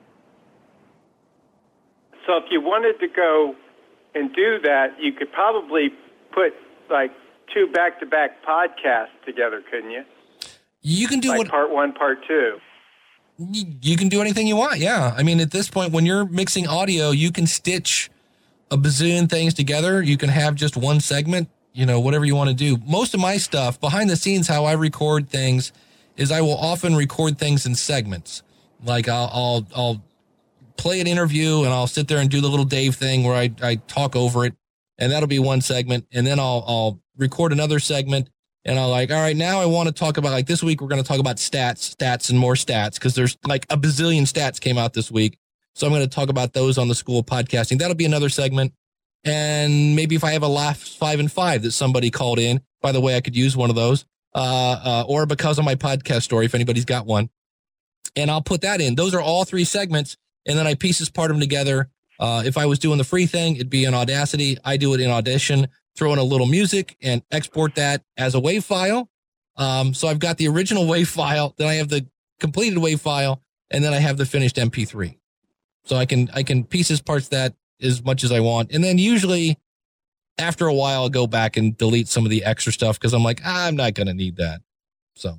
So if you wanted to go and do that, you could probably put like two back-to-back podcasts together, couldn't you? You can do like what part one, part two. You can do anything you want. Yeah. I mean, at this point, when you're mixing audio, you can stitch a bazillion things together. You can have just one segment, you know, whatever you want to do. Most of my stuff behind the scenes, how I record things is I will often record things in segments. Like I'll, I'll, I'll play an interview and I'll sit there and do the little Dave thing where I, I talk over it, and that'll be one segment. And then I'll, I'll record another segment, and I'll like, all right, now I want to talk about, like this week, we're going to talk about stats, stats and more stats. Cause there's like a bazillion stats came out this week. So I'm going to talk about those on the School of Podcasting. That'll be another segment. And maybe if I have a Laughs five and five that somebody called in, by the way, I could use one of those, uh, uh, or because of my podcast story, if anybody's got one, and I'll put that in. Those are all three segments. And then I pieces part them together. Uh, if I was doing the free thing, it'd be in Audacity. I do it in Audition, throw in a little music and export that as a WAV file. Um, so I've got the original WAV file, then I have the completed WAV file, and then I have the finished M P three. So I can, I can pieces parts that as much as I want. And then usually after a while, I'll go back and delete some of the extra stuff because I'm like, ah, I'm not going to need that. So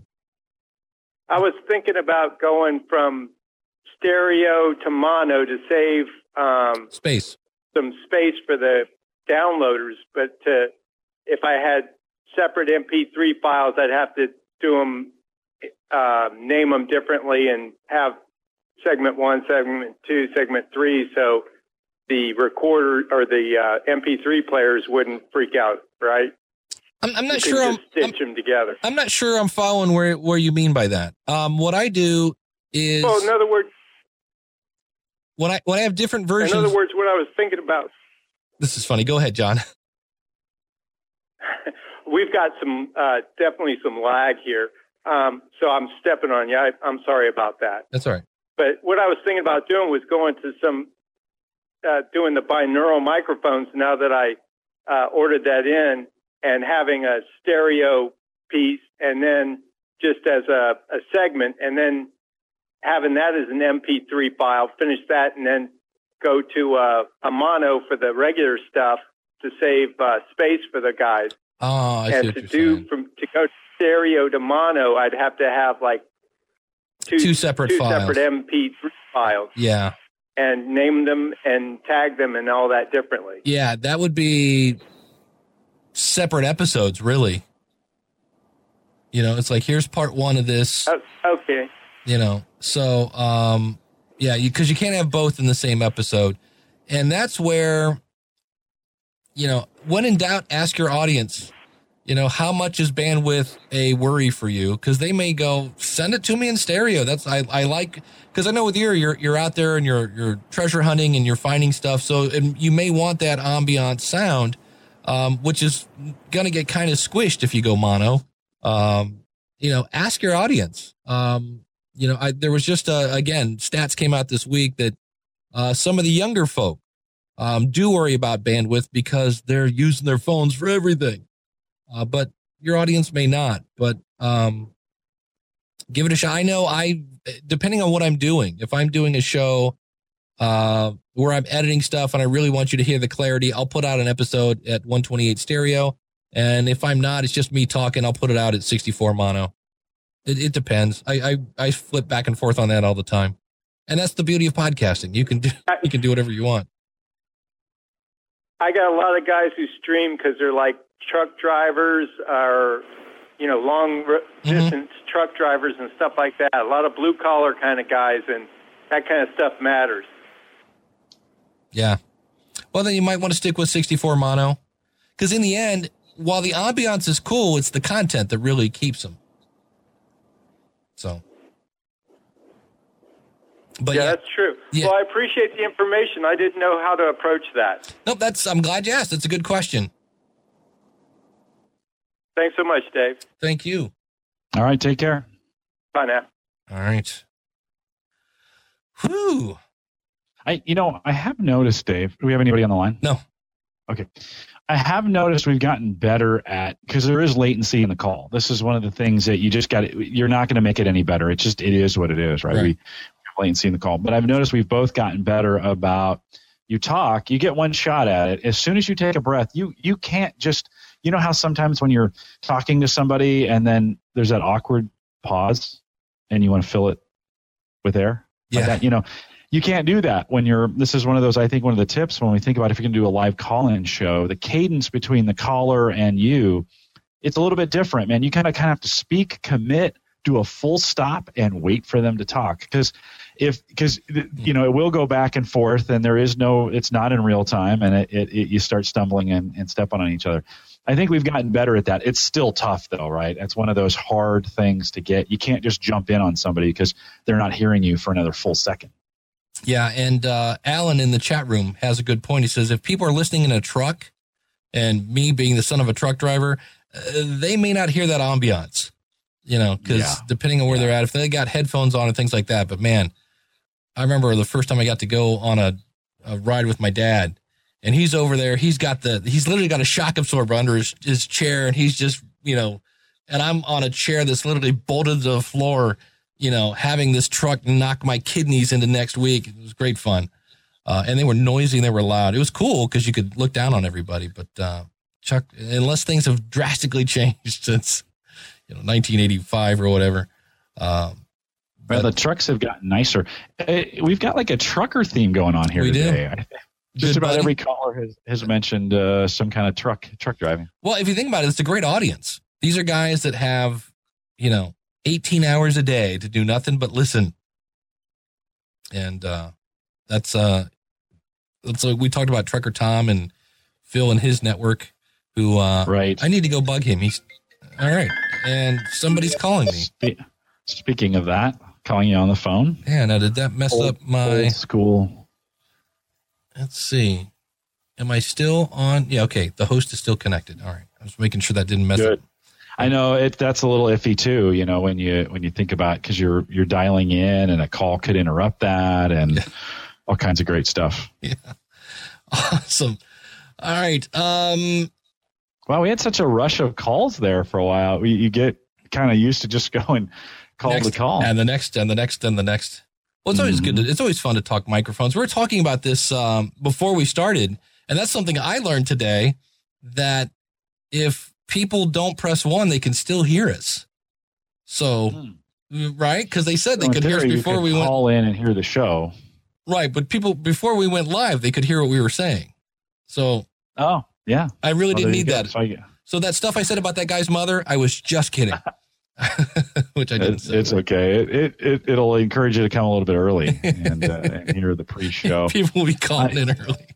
I was thinking about going from stereo to mono to save um, space, some space for the downloaders. But to, if I had separate M P three files, I'd have to do them, uh, name them differently and have segment one, segment two, segment three. So the recorder or the uh, M P three players wouldn't freak out, right? I'm, I'm not you sure. Can I'm, just stitch I'm, them together. I'm not sure I'm following where, where you mean by that. Um, what I do is, well, in other words, when I when I have different versions. In other words, what I was thinking about. This is funny. Go ahead, John. We've got some uh, definitely some lag here, um, so I'm stepping on you. I, I'm sorry about that. That's all right. But what I was thinking about doing was going to some uh, doing the binaural microphones. Now that I uh, ordered that in, and having a stereo piece, and then just as a, a segment, and then having that as an M P three file, finish that, and then go to uh, a mono for the regular stuff to save uh, space for the guys. Oh, I and see to what do you're saying. from to go stereo to mono, I'd have to have like two, two separate two files. separate M P three files. Yeah. And name them and tag them and all that differently. Yeah, that would be separate episodes, really. You know, it's like, here's part one of this. Oh, okay. You know, so, um, yeah, because you, you can't have both in the same episode. And that's where, you know, when in doubt, ask your audience, you know, how much is bandwidth a worry for you? Because they may go, send it to me in stereo. That's, I, I like, because I know with you, you're, you're out there and you're, you're treasure hunting and you're finding stuff. So and you may want that ambient sound, um, which is going to get kind of squished if you go mono. Um, you know, ask your audience. Um, you know, I, there was just, uh, again, stats came out this week that uh, some of the younger folk um, do worry about bandwidth because they're using their phones for everything. Uh, but your audience may not, but um, give it a shot. I know I, depending on what I'm doing, if I'm doing a show uh, where I'm editing stuff and I really want you to hear the clarity, I'll put out an episode at one twenty-eight stereo. And if I'm not, it's just me talking, I'll put it out at sixty-four mono. It, it depends. I, I, I flip back and forth on that all the time. And that's the beauty of podcasting. You can do, you can do whatever you want. I got a lot of guys who stream because they're like truck drivers or, you know, long distance mm-hmm. truck drivers and stuff like that. A lot of blue collar kind of guys, and that kind of stuff matters. Yeah. Well, then you might want to stick with sixty-four mono, because in the end, while the ambiance is cool, it's the content that really keeps them. So. But yeah, yeah, that's true. Yeah. Well, I appreciate the information. I didn't know how to approach that. Nope, that's, I'm glad you asked. It's a good question. Thanks so much, Dave. Thank you. All right, take care. Bye now. All right. Whew. I, you know, I have noticed, Dave. Do we have anybody on the line? No. Okay. I have noticed we've gotten better at, because there is latency in the call. This is one of the things that you just got to, you're not going to make it any better. It's just, it is what it is, right? Right. We have latency in the call. But I've noticed we've both gotten better about, you talk, you get one shot at it. As soon as you take a breath, you you can't just, you know how sometimes when you're talking to somebody and then there's that awkward pause and you want to fill it with air? Yeah. Like that, you know, you can't do that when you're, this is one of those, I think one of the tips when we think about if you're going to do a live call-in show, the cadence between the caller and you, it's a little bit different, man. You kind of kind of have to speak, commit, do a full stop and wait for them to talk. Because if, because, you know, it will go back and forth and there is no, it's not in real time and it, it, it you start stumbling and, and stepping on each other. I think we've gotten better at that. It's still tough though, right? It's one of those hard things to get. You can't just jump in on somebody because they're not hearing you for another full second. Yeah, and uh, Alan in the chat room has a good point. He says, if people are listening in a truck, and me being the son of a truck driver, uh, they may not hear that ambiance, you know, because Yeah. depending on where Yeah. they're at, if they got headphones on and things like that. But, man, I remember the first time I got to go on a, a ride with my dad, and he's over there. He's got the, he's literally got a shock absorber under his, his chair, and he's just, you know, and I'm on a chair that's literally bolted to the floor, you know, having this truck knock my kidneys into next week. It was great fun. Uh, and they were noisy and they were loud. It was cool because you could look down on everybody. But uh, Chuck, unless things have drastically changed since, you know, nineteen eighty-five or whatever. Um, Well, but the trucks have gotten nicer. Uh, We've got like a trucker theme going on here We do. today. I think Just Good about buddy. every caller has, has mentioned uh, some kind of truck truck driving. Well, if you think about it, it's a great audience. These are guys that have, you know, eighteen hours a day to do nothing but listen. And uh, that's, uh, that's like we talked about Trucker Tom and Phil and his network, who uh, Right. I need to go bug him. He's all right. And somebody's calling me. Spe- Speaking of that, calling you on the phone. Yeah, now did that mess Old- up my, old school. let's see. Am I still on? Yeah, okay. The host is still connected. All right. I was making sure that didn't mess Good. up. I know it. That's a little iffy too. You know, when you when you think about because you're you're dialing in and a call could interrupt that and Yeah. all kinds of great stuff. Yeah. Awesome. All right. Um, Wow, we had such a rush of calls there for a while. We, you get kind of used to just going call next, to call. and the next and the next and the next. Well, it's always good. To, it's always fun to talk microphones. We were talking about this um, before we started, and that's something I learned today, that if people don't press one, they can still hear us. So, hmm. right? Because they said they so could hear us before we went. Call in and hear the show. Right, but people before we went live, they could hear what we were saying. So, oh yeah, I really well, didn't need that. So, I, so that stuff I said about that guy's mother, I was just kidding. Which I didn't it's, say. It's okay. It, it it it'll encourage you to come a little bit early and, uh, and hear the pre-show. People will be calling I, in early.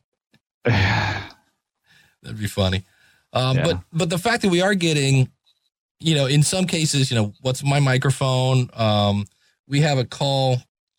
That'd be funny. Um, yeah. But but the fact that we are getting, you know, in some cases, you know, what's my microphone? Um, we have a call.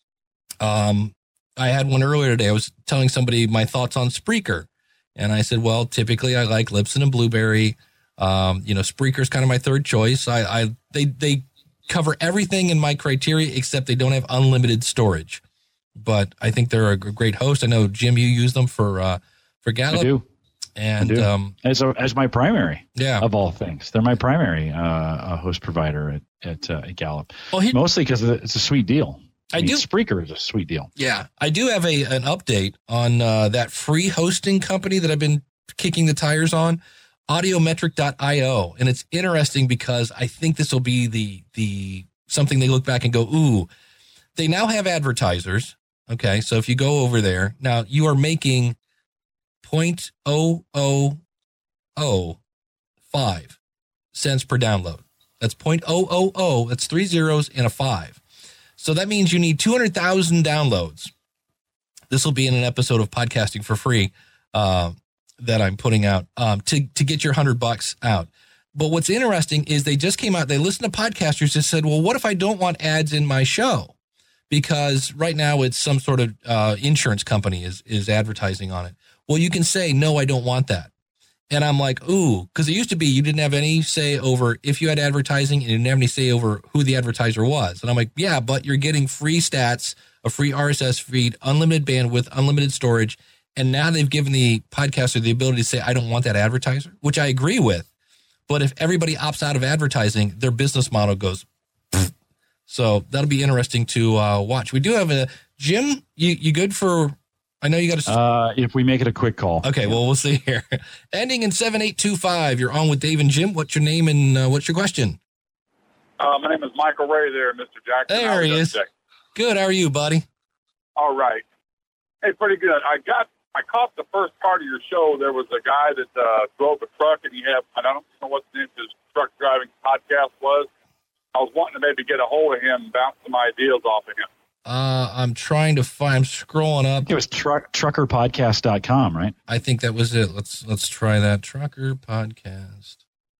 Um, I had one earlier today. I was telling somebody my thoughts on Spreaker, and I said, well, typically I like Libsyn and Blueberry. Um, you know, Spreaker's kind of my third choice. I, I, they, they cover everything in my criteria except they don't have unlimited storage. But I think they're a great host. I know, Jim, you use them for uh, for Gallup. I do. And I do. Um, as a, as my primary, yeah, of all things, they're my primary uh, host provider at at, uh, at Gallup. Well, he, mostly because it's a sweet deal. I, I mean, do. Spreaker is a sweet deal. Yeah, I do have a an update on uh, that free hosting company that I've been kicking the tires on. Audiometric dot io, and it's interesting because I think this will be the the something they look back and go, ooh, they now have advertisers. Okay, so if you go over there now, you are making zero point zero zero zero five cents per download. That's zero point zero zero zero. That's three zeros and a five. So that means you need two hundred thousand downloads. This will be in an episode of Podcasting for Free. Uh, that I'm putting out um, to, to get your hundred bucks out. But what's interesting is they just came out, they listened to podcasters and said, well, what if I don't want ads in my show? Because right now it's some sort of uh, insurance company is, is advertising on it. Well, you can say, no, I don't want that. And I'm like, ooh, because it used to be you didn't have any say over if you had advertising and you didn't have any say over who the advertiser was. And I'm like, yeah, but you're getting free stats, a free R S S feed, unlimited bandwidth, unlimited storage. And now they've given the podcaster the ability to say, I don't want that advertiser, which I agree with. But if everybody opts out of advertising, their business model goes. Pfft. So that'll be interesting to uh, watch. We do have a Jim. You you good for? I know you got to. Uh, if we make it a quick call. Okay. Well, we'll see here. Ending in seven eight two five. You're on with Dave and Jim. What's your name and uh, what's your question? Uh, my name is Michael Ray. There, Mister Jackson. There he is. Good. How are you, buddy? All right. Hey, pretty good. I got. I caught the first part of your show. There was a guy that uh, drove a truck, and he had, I don't know what the name of his truck driving podcast was. I was wanting to maybe get a hold of him and bounce some ideas off of him. Uh, I'm trying to find, I'm scrolling up. It was truck, trucker podcast dot com, right? I think that was it. Let's, let's try that. Trucker Podcast.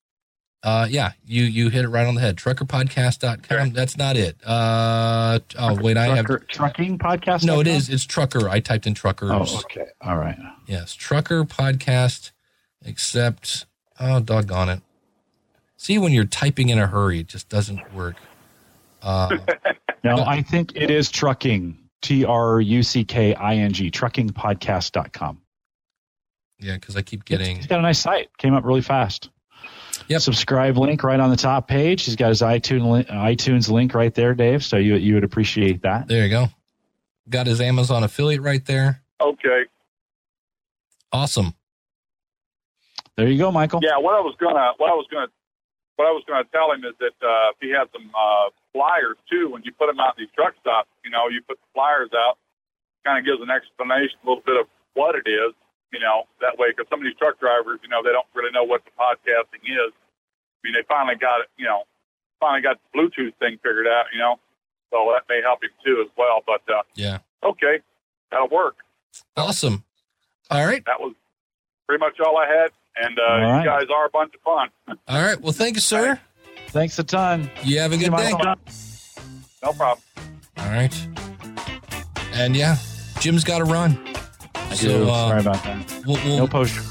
Uh, yeah, you, you hit it right on the head. trucker podcast dot com. Okay. That's not it. Uh, oh, wait, I have trucking podcast. No, it is. It's trucker. I typed in truckers. Oh, okay. All right. Yes. Trucker podcast, except, oh, doggone it. See, when you're typing in a hurry, it just doesn't work. Uh, no, I think it is trucking. T R U C K I N G. trucking podcast dot com. Yeah. Cause I keep getting, he's got a nice site. Came up really fast. Yep. Subscribe link right on the top page. He's got his iTunes iTunes link right there, Dave. So you you would appreciate that. There you go. Got his Amazon affiliate right there. Okay. Awesome. There you go, Michael. Yeah. What I was gonna what I was gonna what I was gonna tell him is that uh, if he had some uh, flyers too, when you put them out in these truck stops, you know, you put the flyers out, kind of gives an explanation, a little bit of what it is. You know, that way, because some of these truck drivers, you know, they don't really know what the podcasting is. I mean, they finally got it, you know, finally got the Bluetooth thing figured out, you know, so that may help him too as well. But, uh, yeah, okay, that'll work. Awesome. All right. That was pretty much all I had. And uh, right. You guys are a bunch of fun. All right. Well, thank you, sir. Thanks a ton. You have a good day. No problem. All right. And yeah, Jim's got to run. I so, do. Uh, Sorry about that. We'll, we'll, no poster.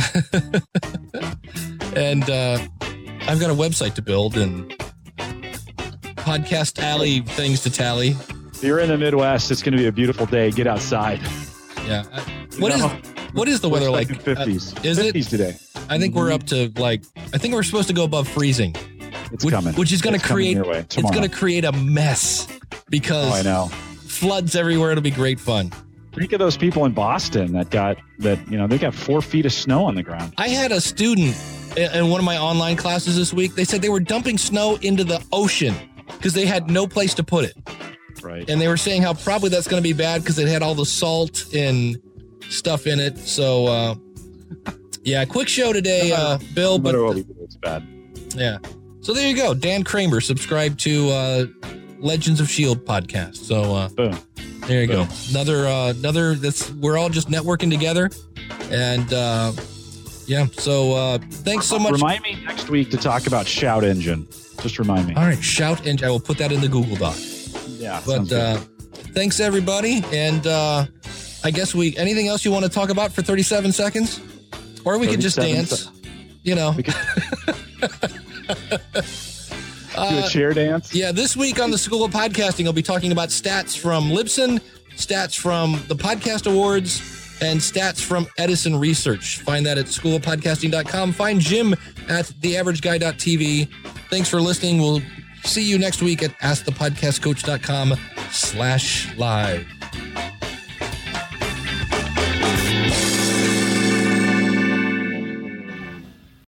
And uh, I've got a website to build and podcast alley things to tally. If you're in the Midwest, it's going to be a beautiful day. Get outside. Yeah. I, what is what is the weather like? fifties. Uh, is fifties it today? I think we're up to like. I think we're supposed to go above freezing. It's which, coming. Which is going to create. It's going to create a mess because oh, I know. Floods everywhere. It'll be great fun. Think of those people in Boston that got that, you know, they got four feet of snow on the ground. I had a student in in one of my online classes this week, they said they were dumping snow into the ocean because they had no place to put it. Right. And they were saying how probably that's going to be bad because it had all the salt and stuff in it. So, uh, yeah, quick show today, uh, Bill. But what we do, it's bad. Yeah. So there you go. Dan Kramer, subscribe to uh, Legends of S H I E L D podcast. So uh, Boom. there you Boom. go. Another, uh, another. That's we're all just networking together, and uh, yeah. So uh, thanks so much. Remind me next week to talk about Shout Engine. Just remind me. All right, Shout Engine. I will put that in the Google Doc. Yeah. But uh, thanks everybody, and uh, I guess we. Anything else you want to talk about for thirty-seven seconds, or we could just dance. Se- you know. We could uh, do a chair dance. Yeah, this week on the School of Podcasting, I'll be talking about stats from Libsyn, stats from the Podcast Awards, and stats from Edison Research. Find that at school of podcasting dot com. Find Jim at the average guy dot t v. Thanks for listening. We'll see you next week at ask the podcast coach dot com slash live.